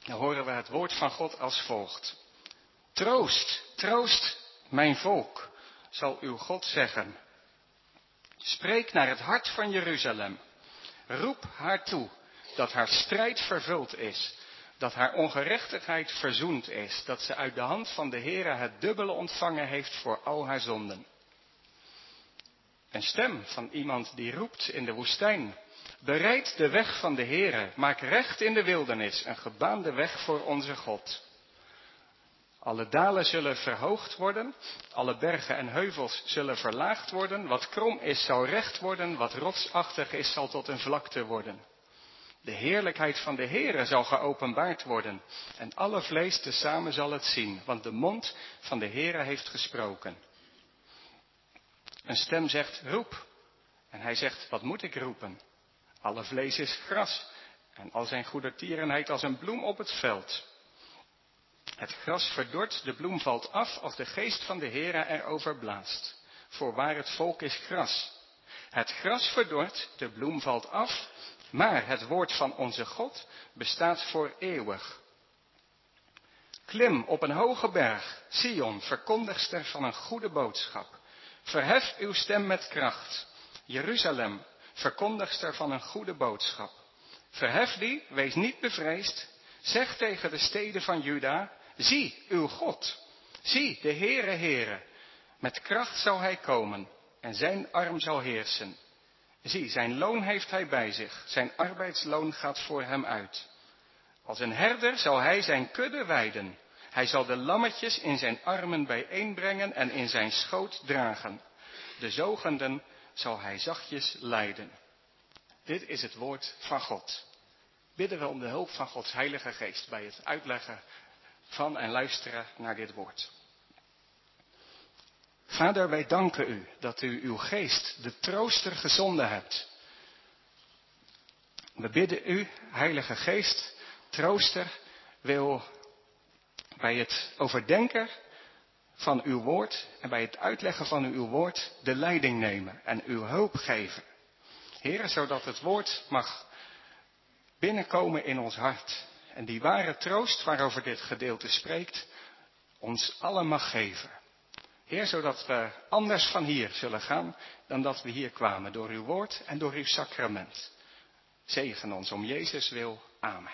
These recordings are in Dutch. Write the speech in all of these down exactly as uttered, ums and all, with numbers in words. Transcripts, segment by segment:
Dan horen we het woord van God als volgt. Troost, troost mijn volk, zal uw God zeggen. Spreek naar het hart van Jeruzalem. Roep haar toe dat haar strijd vervuld is. Dat haar ongerechtigheid verzoend is. Dat ze uit de hand van de Heere het dubbele ontvangen heeft voor al haar zonden. Een stem van iemand die roept in de woestijn. Bereid de weg van de Heere. Maak recht in de wildernis. Een gebaande weg voor onze God. Alle dalen zullen verhoogd worden. Alle bergen en heuvels zullen verlaagd worden. Wat krom is zal recht worden. Wat rotsachtig is zal tot een vlakte worden. De heerlijkheid van de Heere zal geopenbaard worden. En alle vlees tezamen zal het zien. Want de mond van de Heere heeft gesproken. Een stem zegt roep. En hij zegt wat moet ik roepen? Alle vlees is gras. En al zijn goedertierenheid als een bloem op het veld. Het gras verdort, de bloem valt af als de geest van de Heere erover blaast. Voorwaar het volk is gras. Het gras verdort, de bloem valt af, maar het woord van onze God bestaat voor eeuwig. Klim op een hoge berg, Sion, verkondigster van een goede boodschap. Verhef uw stem met kracht. Jeruzalem, verkondigster van een goede boodschap. Verhef die, wees niet bevreesd. Zeg tegen de steden van Juda, zie uw God. Zie de Heere, Heere. Met kracht zal hij komen en zijn arm zal heersen. Zie, zijn loon heeft hij bij zich. Zijn arbeidsloon gaat voor hem uit. Als een herder zal hij zijn kudde weiden. Hij zal de lammetjes in zijn armen bijeenbrengen en in zijn schoot dragen. De zogenden zal hij zachtjes leiden. Dit is het woord van God. Bidden we om de hulp van Gods Heilige Geest bij het uitleggen van en luisteren naar dit woord. Vader, wij danken u dat u uw geest, de trooster, gezonden hebt. We bidden u, Heilige Geest, trooster, wil bij het overdenken van uw woord en bij het uitleggen van uw woord de leiding nemen en uw hulp geven. Heer, zodat het woord mag binnenkomen in ons hart. En die ware troost waarover dit gedeelte spreekt, ons allen mag geven. Heer, zodat we anders van hier zullen gaan dan dat we hier kwamen. Door uw woord en door uw sacrament. Zegen ons om Jezus wil. Amen.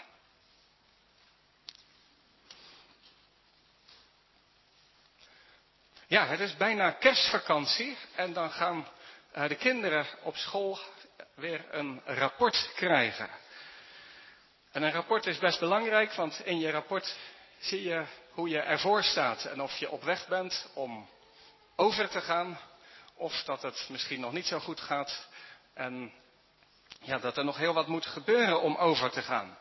Ja, het is bijna kerstvakantie en dan gaan de kinderen op school weer een rapport krijgen. En een rapport is best belangrijk, want in je rapport zie je hoe je ervoor staat. En of je op weg bent om over te gaan, of dat het misschien nog niet zo goed gaat. En ja, dat er nog heel wat moet gebeuren om over te gaan.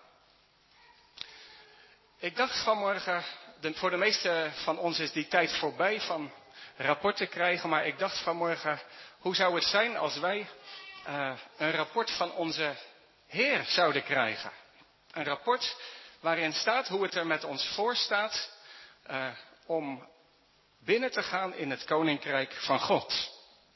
Ik dacht vanmorgen, de, voor de meeste van ons is die tijd voorbij van rapporten krijgen. Maar ik dacht vanmorgen, hoe zou het zijn als wij uh, een rapport van onze Heer zouden krijgen? Een rapport waarin staat hoe het er met ons voor staat uh, om binnen te gaan in het Koninkrijk van God.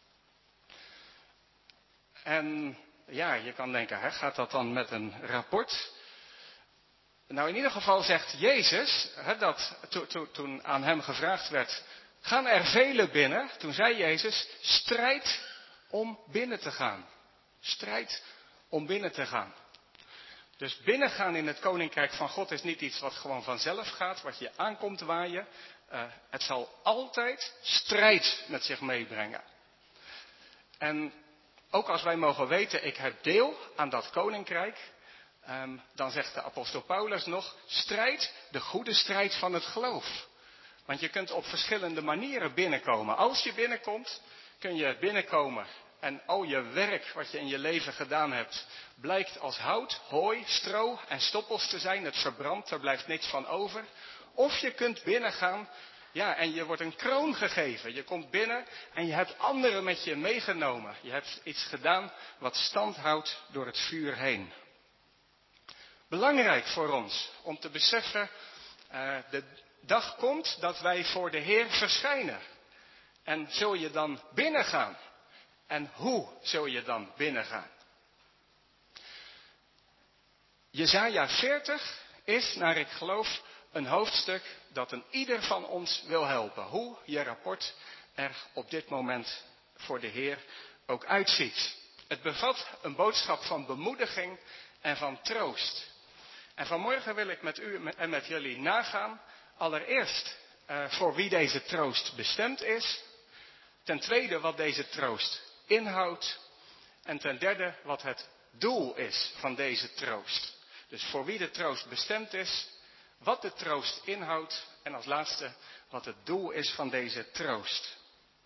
En ja, je kan denken, hè, gaat dat dan met een rapport? Nou, in ieder geval zegt Jezus, hè, dat to, to, toen aan hem gevraagd werd, gaan er velen binnen? Toen zei Jezus, strijd om binnen te gaan. Strijd om binnen te gaan. Dus binnengaan in het Koninkrijk van God is niet iets wat gewoon vanzelf gaat, wat je aankomt waaien. Uh, het zal altijd strijd met zich meebrengen. En ook als wij mogen weten, ik heb deel aan dat Koninkrijk, um, dan zegt de apostel Paulus nog, strijd de goede strijd van het geloof. Want je kunt op verschillende manieren binnenkomen. Als je binnenkomt, kun je binnenkomen en al je werk wat je in je leven gedaan hebt, blijkt als hout, hooi, stro en stoppels te zijn. Het verbrandt, er blijft niks van over. Of je kunt binnengaan, ja, en je wordt een kroon gegeven. Je komt binnen en je hebt anderen met je meegenomen. Je hebt iets gedaan wat stand houdt door het vuur heen. Belangrijk voor ons om te beseffen, uh, de dag komt dat wij voor de Heer verschijnen. En zul je dan binnengaan? En hoe zul je dan binnengaan? Jesaja veertig is, naar ik geloof, een hoofdstuk dat een ieder van ons wil helpen. Hoe je rapport er op dit moment voor de Heer ook uitziet. Het bevat een boodschap van bemoediging en van troost. En vanmorgen wil ik met u en met jullie nagaan, allereerst uh, voor wie deze troost bestemd is. Ten tweede wat deze troost inhoudt. En ten derde wat het doel is van deze troost. Dus voor wie de troost bestemd is, wat de troost inhoudt en als laatste wat het doel is van deze troost.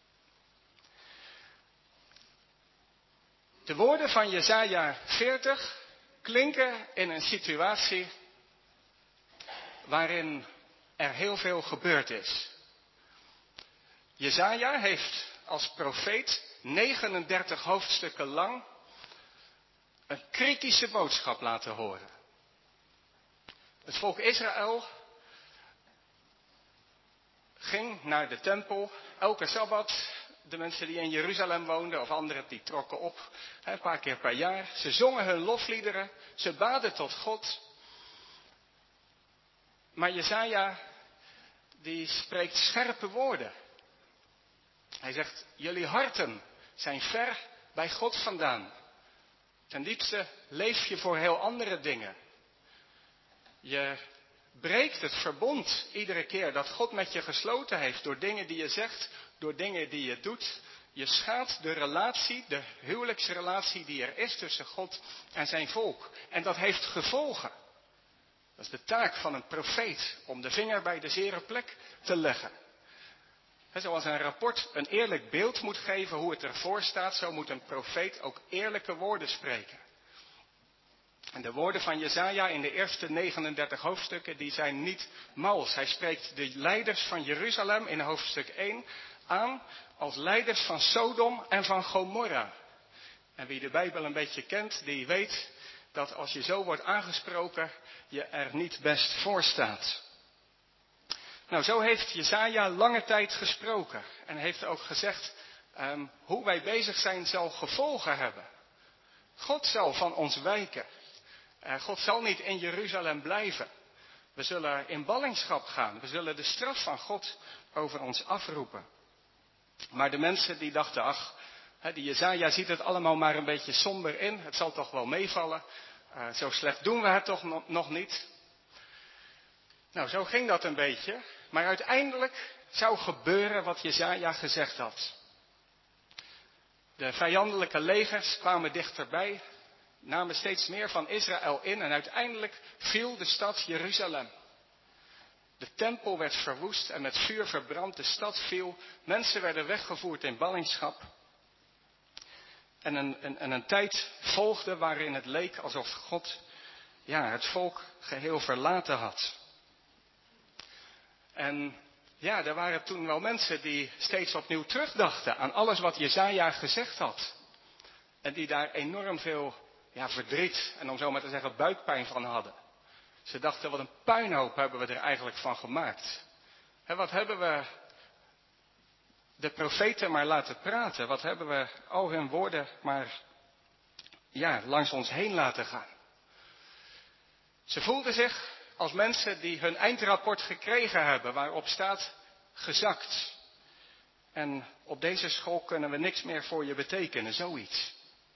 De woorden van Jesaja veertig klinken in een situatie waarin er heel veel gebeurd is. Jesaja heeft als profeet negenendertig hoofdstukken lang een kritische boodschap laten horen. Het volk Israël ging naar de tempel elke Sabbat. De mensen die in Jeruzalem woonden of anderen die trokken op een paar keer per jaar. Ze zongen hun lofliederen, ze baden tot God. Maar Jesaja die spreekt scherpe woorden. Hij zegt, jullie harten zijn ver bij God vandaan. Ten diepste leef je voor heel andere dingen. Je breekt het verbond iedere keer dat God met je gesloten heeft door dingen die je zegt, door dingen die je doet. Je schaadt de relatie, de huwelijksrelatie die er is tussen God en zijn volk. En dat heeft gevolgen. Dat is de taak van een profeet, om de vinger bij de zere plek te leggen. He, zoals een rapport een eerlijk beeld moet geven hoe het ervoor staat, zo moet een profeet ook eerlijke woorden spreken. En de woorden van Jesaja in de eerste negenendertig hoofdstukken, die zijn niet mals. Hij spreekt de leiders van Jeruzalem in hoofdstuk één aan als leiders van Sodom en van Gomorra. En wie de Bijbel een beetje kent, die weet dat als je zo wordt aangesproken, je er niet best voor staat. Nou, zo heeft Jesaja lange tijd gesproken en heeft ook gezegd, um, hoe wij bezig zijn zal gevolgen hebben. God zal van ons wijken. Uh, God zal niet in Jeruzalem blijven. We zullen in ballingschap gaan. We zullen de straf van God over ons afroepen. Maar de mensen die dachten, ach, die Jesaja ziet het allemaal maar een beetje somber in. Het zal toch wel meevallen. Uh, zo slecht doen we het toch nog niet. Nou, zo ging dat een beetje. Maar uiteindelijk zou gebeuren wat Jesaja gezegd had. De vijandelijke legers kwamen dichterbij, namen steeds meer van Israël in en uiteindelijk viel de stad Jeruzalem. De tempel werd verwoest en met vuur verbrand, de stad viel, mensen werden weggevoerd in ballingschap. En een, een, en een tijd volgde waarin het leek alsof God ja, het volk geheel verlaten had. En ja, er waren toen wel mensen die steeds opnieuw terugdachten aan alles wat Jesaja gezegd had. En die daar enorm veel ja, verdriet en om zo maar te zeggen buikpijn van hadden. Ze dachten, wat een puinhoop hebben we er eigenlijk van gemaakt. He, wat hebben we de profeten maar laten praten. Wat hebben we al hun woorden maar ja, langs ons heen laten gaan. Ze voelden zich als mensen die hun eindrapport gekregen hebben, waarop staat gezakt. En op deze school kunnen we niks meer voor je betekenen, zoiets.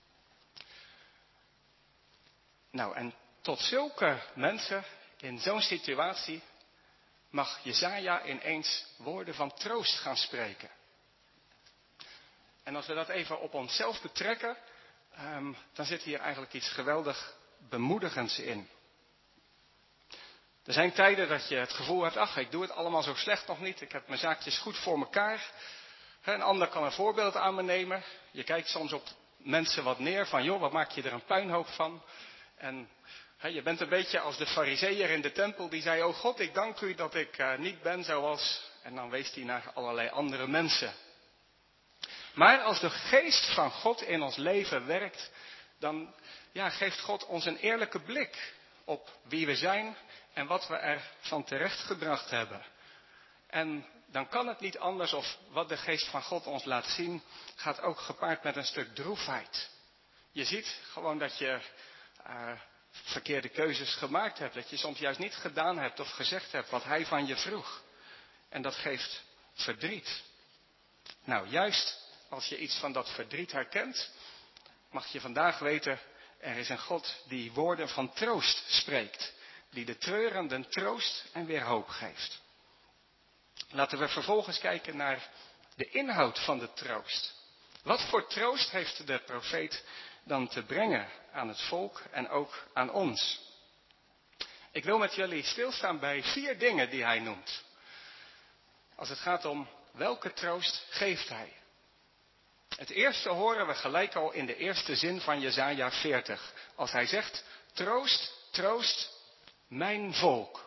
Nou, en tot zulke mensen in zo'n situatie mag Jesaja ineens woorden van troost gaan spreken. En als we dat even op onszelf betrekken, um, dan zit hier eigenlijk iets geweldig bemoedigends in. Er zijn tijden dat je het gevoel hebt, ach, ik doe het allemaal zo slecht nog niet. Ik heb mijn zaakjes goed voor mekaar. Een ander kan een voorbeeld aan me nemen. Je kijkt soms op mensen wat neer van, joh, wat maak je er een puinhoop van? En he, je bent een beetje als de farizeeër in de tempel die zei, oh God, ik dank u dat ik uh, niet ben zoals... En dan wees hij naar allerlei andere mensen. Maar als de geest van God in ons leven werkt, dan ja, geeft God ons een eerlijke blik op wie we zijn en wat we er van terechtgebracht hebben. En dan kan het niet anders of wat de geest van God ons laat zien, gaat ook gepaard met een stuk droefheid. Je ziet gewoon dat je uh, verkeerde keuzes gemaakt hebt. Dat je soms juist niet gedaan hebt of gezegd hebt wat hij van je vroeg. En dat geeft verdriet. Nou, juist als je iets van dat verdriet herkent, mag je vandaag weten, er is een God die woorden van troost spreekt. Die de treurenden troost en weer hoop geeft. Laten we vervolgens kijken naar de inhoud van de troost. Wat voor troost heeft de profeet dan te brengen aan het volk en ook aan ons? Ik wil met jullie stilstaan bij vier dingen die hij noemt. Als het gaat om welke troost geeft hij. Het eerste horen we gelijk al in de eerste zin van Jesaja veertig. Als hij zegt, troost, troost, mijn volk.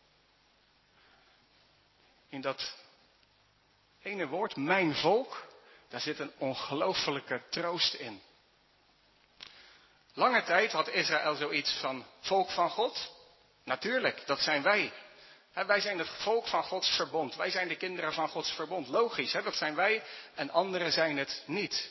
In dat ene woord, mijn volk, daar zit een ongelofelijke troost in. Lange tijd had Israël zoiets van volk van God. Natuurlijk, dat zijn wij. He, wij zijn het volk van Gods verbond. Wij zijn de kinderen van Gods verbond. Logisch, he, dat zijn wij en anderen zijn het niet.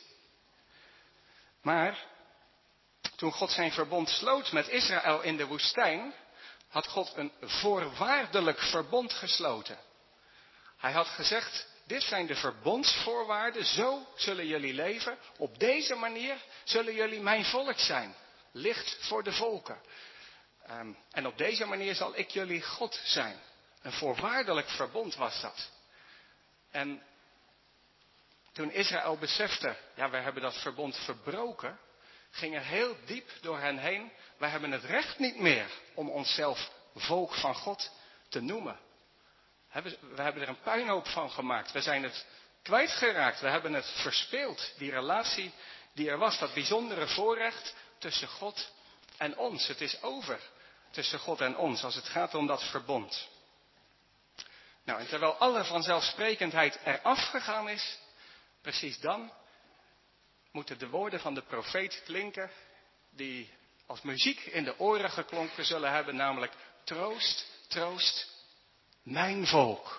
Maar toen God zijn verbond sloot met Israël in de woestijn, had God een voorwaardelijk verbond gesloten. Hij had gezegd, dit zijn de verbondsvoorwaarden, zo zullen jullie leven. Op deze manier zullen jullie mijn volk zijn. Licht voor de volken. Um, en op deze manier zal ik jullie God zijn. Een voorwaardelijk verbond was dat. En toen Israël besefte, ja, wij hebben dat verbond verbroken, ging er heel diep door hen heen. Wij hebben het recht niet meer om onszelf volk van God te noemen. We hebben er een puinhoop van gemaakt. We zijn het kwijtgeraakt. We hebben het verspeeld. Die relatie die er was, dat bijzondere voorrecht tussen God en ons. Het is over tussen God en ons als het gaat om dat verbond. Nou, en terwijl alle vanzelfsprekendheid eraf gegaan is, precies dan moeten de woorden van de profeet klinken die als muziek in de oren geklonken zullen hebben, namelijk troost, troost, mijn volk.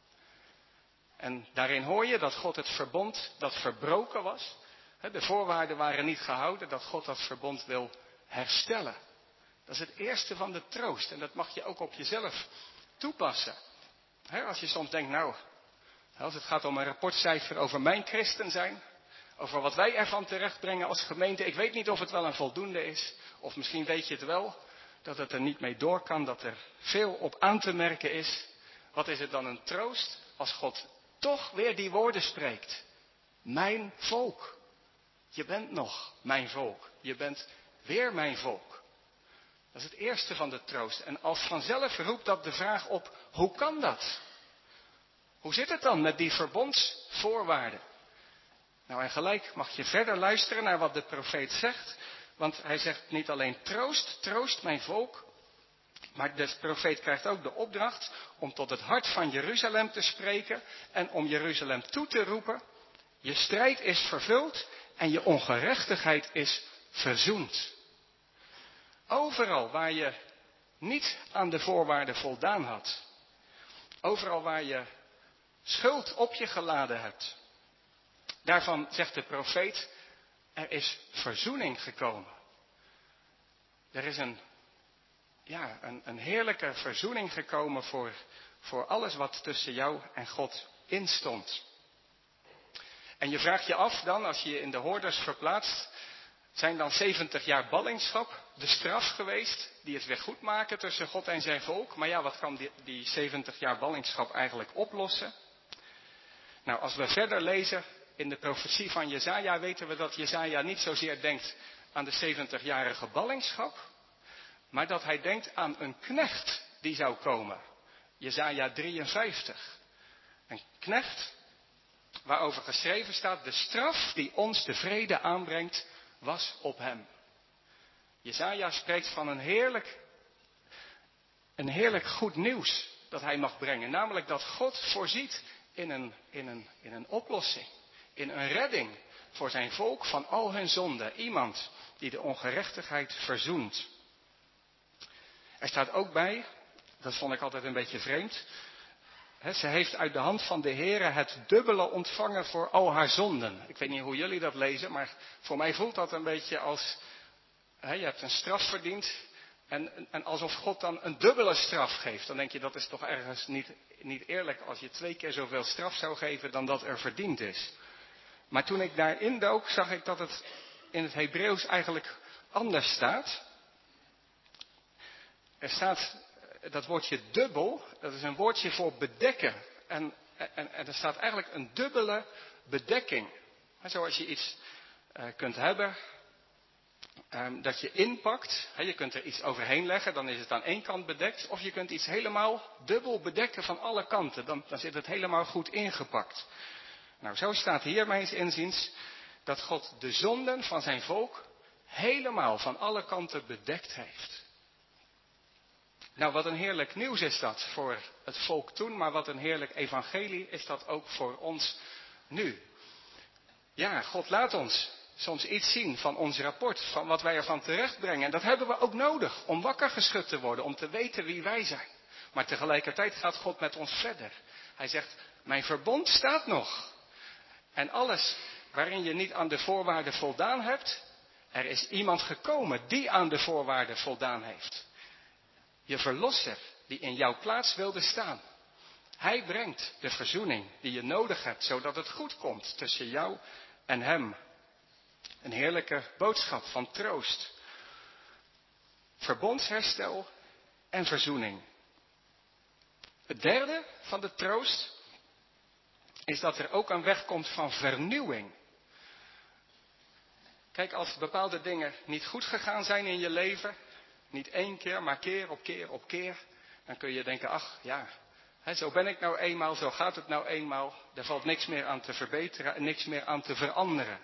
En daarin hoor je dat God het verbond dat verbroken was, de voorwaarden waren niet gehouden, dat God dat verbond wil herstellen. Dat is het eerste van de troost en dat mag je ook op jezelf toepassen. Als je soms denkt, nou, als het gaat om een rapportcijfer over mijn christen zijn, over wat wij ervan terechtbrengen als gemeente, ik weet niet of het wel een voldoende is, of misschien weet je het wel, dat het er niet mee door kan, dat er veel op aan te merken is. Wat is het dan een troost als God toch weer die woorden spreekt? Mijn volk. Je bent nog mijn volk. Je bent weer mijn volk. Dat is het eerste van de troost. En als vanzelf roept dat de vraag op, hoe kan dat? Hoe zit het dan met die verbondsvoorwaarden? Nou, en gelijk mag je verder luisteren naar wat de profeet zegt. Want hij zegt niet alleen troost, troost mijn volk. Maar de profeet krijgt ook de opdracht om tot het hart van Jeruzalem te spreken en om Jeruzalem toe te roepen. Je strijd is vervuld en je ongerechtigheid is verzoend. Overal waar je niet aan de voorwaarden voldaan had. Overal waar je schuld op je geladen hebt. Daarvan zegt de profeet, er is verzoening gekomen. Er is een, ja, een, een heerlijke verzoening gekomen voor, voor alles wat tussen jou en God instond. En je vraagt je af dan, als je je in de hoorders verplaatst, zijn dan zeventig jaar ballingschap de straf geweest die het weer goed maken tussen God en zijn volk? Maar ja, wat kan die, die zeventig jaar ballingschap eigenlijk oplossen? Nou, als we verder lezen in de profetie van Jesaja, weten we dat Jesaja niet zozeer denkt aan de zeventigjarige ballingschap, maar dat hij denkt aan een knecht die zou komen. Jesaja drieënvijftig. Een knecht waarover geschreven staat, de straf die ons de vrede aanbrengt, was op hem. Jesaja spreekt van een heerlijk, een heerlijk goed nieuws dat hij mag brengen. Namelijk dat God voorziet in een, in een, in een oplossing, in een redding voor zijn volk van al hun zonden. Iemand die de ongerechtigheid verzoent. Er staat ook bij, dat vond ik altijd een beetje vreemd, he, ze heeft uit de hand van de Heere het dubbele ontvangen voor al haar zonden. Ik weet niet hoe jullie dat lezen, maar voor mij voelt dat een beetje als, he, je hebt een straf verdiend En, en alsof God dan een dubbele straf geeft. Dan denk je, dat is toch ergens niet, niet eerlijk als je twee keer zoveel straf zou geven dan dat er verdiend is. Maar toen ik daarin dook, zag ik dat het in het Hebreeuws eigenlijk anders staat. Er staat dat woordje dubbel, dat is een woordje voor bedekken. En, en, en er staat eigenlijk een dubbele bedekking. Zoals je iets uh, kunt hebben, um, dat je inpakt. He, je kunt er iets overheen leggen, dan is het aan één kant bedekt. Of je kunt iets helemaal dubbel bedekken van alle kanten. Dan, dan zit het helemaal goed ingepakt. Nou, zo staat hier mijns inziens dat God de zonden van zijn volk helemaal van alle kanten bedekt heeft. Nou, wat een heerlijk nieuws is dat voor het volk toen, maar wat een heerlijk evangelie is dat ook voor ons nu. Ja, God laat ons soms iets zien van ons rapport, van wat wij ervan terechtbrengen. En dat hebben we ook nodig om wakker geschud te worden, om te weten wie wij zijn. Maar tegelijkertijd gaat God met ons verder. Hij zegt, mijn verbond staat nog. En alles waarin je niet aan de voorwaarden voldaan hebt, er is iemand gekomen die aan de voorwaarden voldaan heeft. Je verlosser die in jouw plaats wilde staan. Hij brengt de verzoening die je nodig hebt, zodat het goed komt tussen jou en hem. Een heerlijke boodschap van troost. Verbondsherstel en verzoening. Het derde van de troost is dat er ook een weg komt van vernieuwing. Kijk, als bepaalde dingen niet goed gegaan zijn in je leven, niet één keer, maar keer op keer op keer, dan kun je denken, ach ja, hè, zo ben ik nou eenmaal, zo gaat het nou eenmaal. Er valt niks meer aan te verbeteren en niks meer aan te veranderen.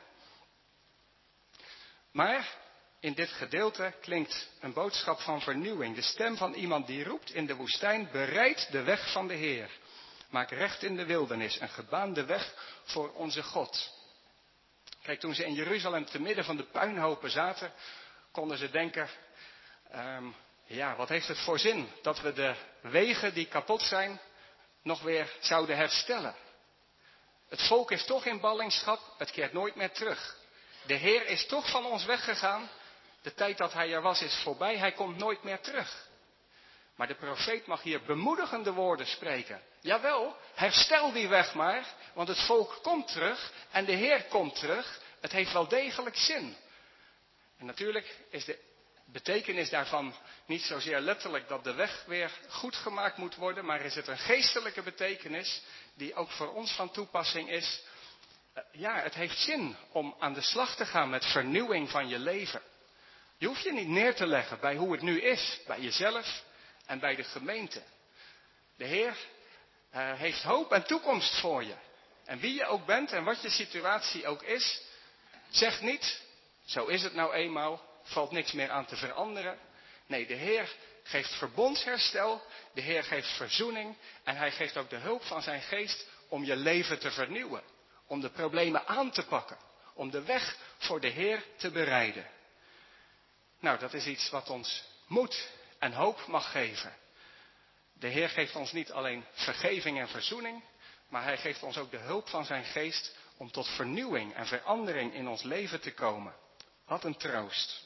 Maar in dit gedeelte klinkt een boodschap van vernieuwing. De stem van iemand die roept in de woestijn, bereid de weg van de Heer. Maak recht in de wildernis een gebaande weg voor onze God. Kijk, toen ze in Jeruzalem te midden van de puinhopen zaten, konden ze denken, um, ja, wat heeft het voor zin dat we de wegen die kapot zijn nog weer zouden herstellen. Het volk is toch in ballingschap, het keert nooit meer terug. De Heer is toch van ons weggegaan, de tijd dat hij er was is voorbij, hij komt nooit meer terug. Maar de profeet mag hier bemoedigende woorden spreken. Jawel, herstel die weg maar, want het volk komt terug en de Heer komt terug. Het heeft wel degelijk zin. En natuurlijk is de betekenis daarvan niet zozeer letterlijk dat de weg weer goed gemaakt moet worden, maar is het een geestelijke betekenis die ook voor ons van toepassing is. Ja, het heeft zin om aan de slag te gaan met vernieuwing van je leven. Je hoeft je niet neer te leggen bij hoe het nu is, bij jezelf en bij de gemeente. De Heer uh, heeft hoop en toekomst voor je. En wie je ook bent en wat je situatie ook is, zeg niet, zo is het nou eenmaal, valt niks meer aan te veranderen. Nee, de Heer geeft verbondsherstel, de Heer geeft verzoening en hij geeft ook de hulp van zijn geest om je leven te vernieuwen. Om de problemen aan te pakken, om de weg voor de Heer te bereiden. Nou, dat is iets wat ons moed en hoop mag geven. De Heer geeft ons niet alleen vergeving en verzoening, maar hij geeft ons ook de hulp van zijn geest om tot vernieuwing en verandering in ons leven te komen. Wat een troost.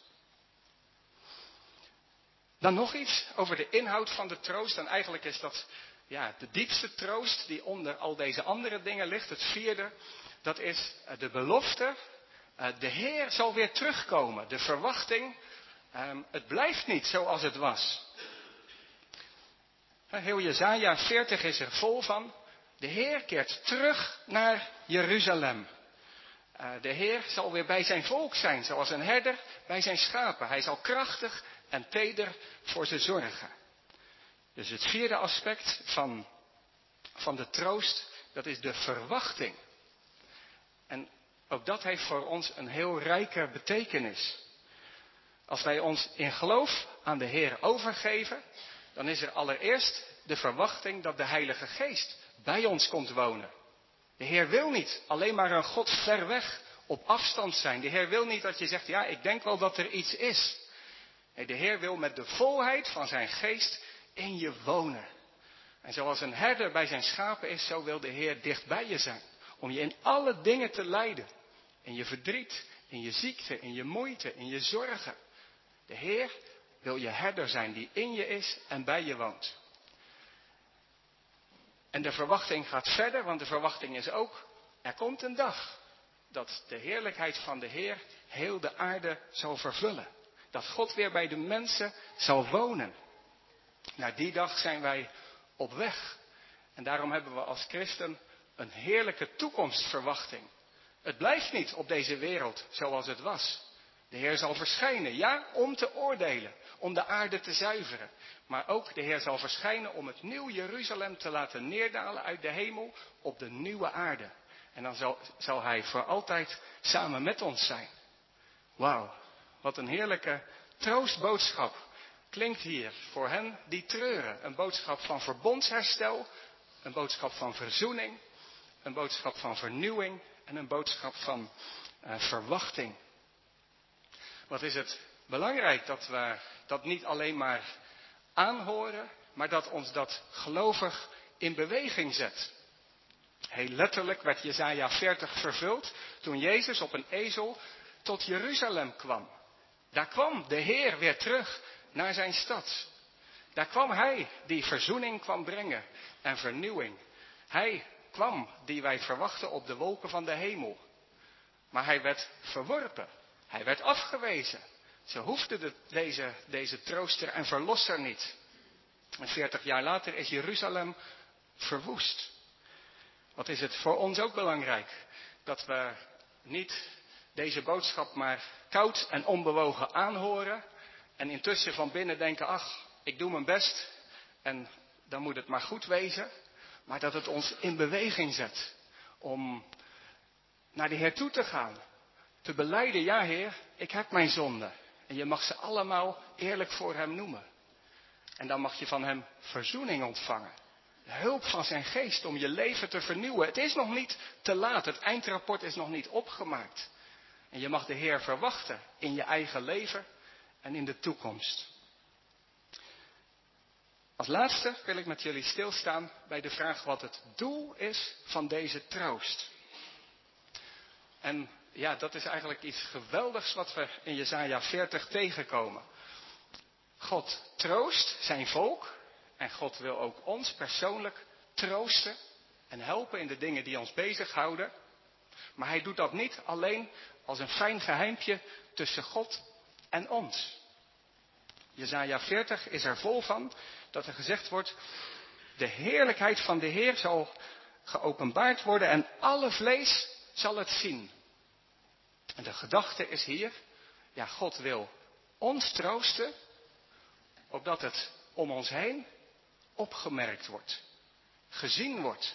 Dan nog iets over de inhoud van de troost. En eigenlijk is dat ja, de diepste troost die onder al deze andere dingen ligt. Het vierde, dat is de belofte. De Heer zal weer terugkomen. De verwachting, um, het blijft niet zoals het was. Heel Jesaja veertig is er vol van. De Heer keert terug naar Jeruzalem. Uh, de Heer zal weer bij zijn volk zijn, zoals een herder bij zijn schapen. Hij zal krachtig en teder voor ze zorgen. Dus het vierde aspect van, van de troost, dat is de verwachting. En ook dat heeft voor ons een heel rijke betekenis. Als wij ons in geloof aan de Heer overgeven, dan is er allereerst de verwachting dat de Heilige Geest bij ons komt wonen. De Heer wil niet alleen maar een God ver weg op afstand zijn. De Heer wil niet dat je zegt, ja, ik denk wel dat er iets is. Nee, de Heer wil met de volheid van zijn geest in je wonen. En zoals een herder bij zijn schapen is, zo wil de Heer dicht bij je zijn. Om je in alle dingen te leiden. In je verdriet, in je ziekte, in je moeite, in je zorgen. De Heer wil je herder zijn die in je is en bij je woont. En de verwachting gaat verder, want de verwachting is ook, er komt een dag dat de heerlijkheid van de Heer heel de aarde zal vervullen. Dat God weer bij de mensen zal wonen. Naar die dag zijn wij op weg. En daarom hebben we als christen een heerlijke toekomstverwachting. Het blijft niet op deze wereld zoals het was. De Heer zal verschijnen, ja, om te oordelen, om de aarde te zuiveren. Maar ook de Heer zal verschijnen om het nieuw Jeruzalem te laten neerdalen uit de hemel op de nieuwe aarde. En dan zal, zal Hij voor altijd samen met ons zijn. Wauw, wat een heerlijke troostboodschap klinkt hier voor hen die treuren. Een boodschap van verbondsherstel, een boodschap van verzoening, een boodschap van vernieuwing en een boodschap van uh, verwachting. Wat is het belangrijk dat we dat niet alleen maar aanhoren, maar dat ons dat gelovig in beweging zet. Heel letterlijk werd Jesaja veertig vervuld toen Jezus op een ezel tot Jeruzalem kwam. Daar kwam de Heer weer terug naar zijn stad. Daar kwam Hij die verzoening kwam brengen en vernieuwing. Hij kwam die wij verwachten op de wolken van de hemel. Maar Hij werd verworpen. Hij werd afgewezen. Ze hoefden de, deze, deze trooster en verlosser niet. En veertig jaar later is Jeruzalem verwoest. Wat is het voor ons ook belangrijk? Dat we niet deze boodschap maar koud en onbewogen aanhoren. En intussen van binnen denken, ach, ik doe mijn best. En dan moet het maar goed wezen. Maar dat het ons in beweging zet. Om naar de Heer toe te gaan. Te belijden, ja Heer, ik heb mijn zonden. En je mag ze allemaal eerlijk voor Hem noemen. En dan mag je van Hem verzoening ontvangen. De hulp van zijn geest om je leven te vernieuwen. Het is nog niet te laat. Het eindrapport is nog niet opgemaakt. En je mag de Heer verwachten in je eigen leven en in de toekomst. Als laatste wil ik met jullie stilstaan bij de vraag wat het doel is van deze troost. En ja, dat is eigenlijk iets geweldigs wat we in Jesaja veertig tegenkomen. God troost zijn volk. En God wil ook ons persoonlijk troosten en helpen in de dingen die ons bezighouden. Maar Hij doet dat niet alleen als een fijn geheimpje tussen God en ons. Jesaja veertig is er vol van dat er gezegd wordt, de heerlijkheid van de Heer zal geopenbaard worden en alle vlees zal het zien. En de gedachte is hier, ja, God wil ons troosten, opdat het om ons heen opgemerkt wordt, gezien wordt.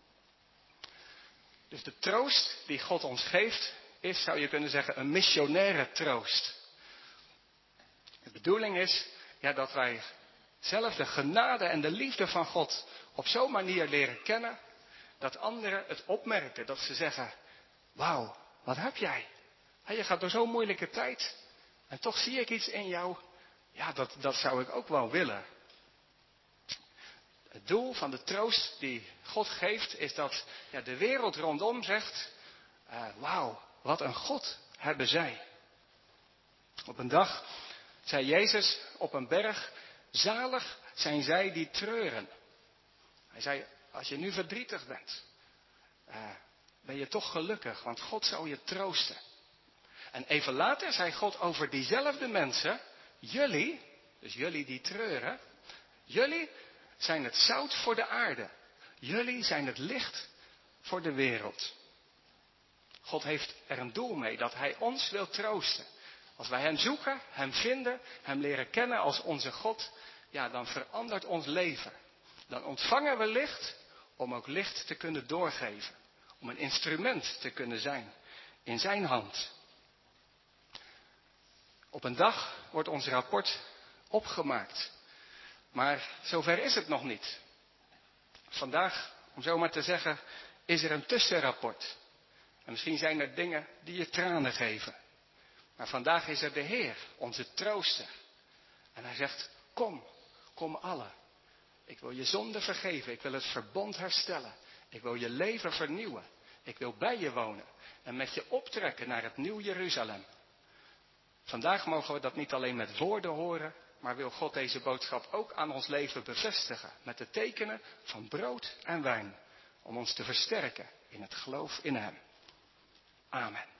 Dus de troost die God ons geeft, is, zou je kunnen zeggen, een missionaire troost. De bedoeling is, ja, dat wij zelf de genade en de liefde van God op zo'n manier leren kennen, dat anderen het opmerken, dat ze zeggen, wauw, wat heb jij? Je gaat door zo'n moeilijke tijd en toch zie ik iets in jou, ja, dat, dat zou ik ook wel willen. Het doel van de troost die God geeft is dat ja, de wereld rondom zegt, uh, wauw, wat een God hebben zij. Op een dag zei Jezus op een berg, zalig zijn zij die treuren. Hij zei, als je nu verdrietig bent, uh, ben je toch gelukkig, want God zal je troosten. En even later zei God over diezelfde mensen, jullie, dus jullie die treuren, jullie zijn het zout voor de aarde. Jullie zijn het licht voor de wereld. God heeft er een doel mee, dat Hij ons wil troosten. Als wij Hem zoeken, Hem vinden, Hem leren kennen als onze God, ja, dan verandert ons leven. Dan ontvangen we licht om ook licht te kunnen doorgeven. Om een instrument te kunnen zijn in zijn hand. Op een dag wordt ons rapport opgemaakt. Maar zover is het nog niet. Vandaag, om zo maar te zeggen, is er een tussenrapport. En misschien zijn er dingen die je tranen geven. Maar vandaag is er de Heer, onze trooster. En Hij zegt, kom, kom allen. Ik wil je zonde vergeven, ik wil het verbond herstellen. Ik wil je leven vernieuwen. Ik wil bij je wonen en met je optrekken naar het nieuw Jeruzalem. Vandaag mogen we dat niet alleen met woorden horen, maar wil God deze boodschap ook aan ons leven bevestigen met de tekenen van brood en wijn, om ons te versterken in het geloof in Hem. Amen.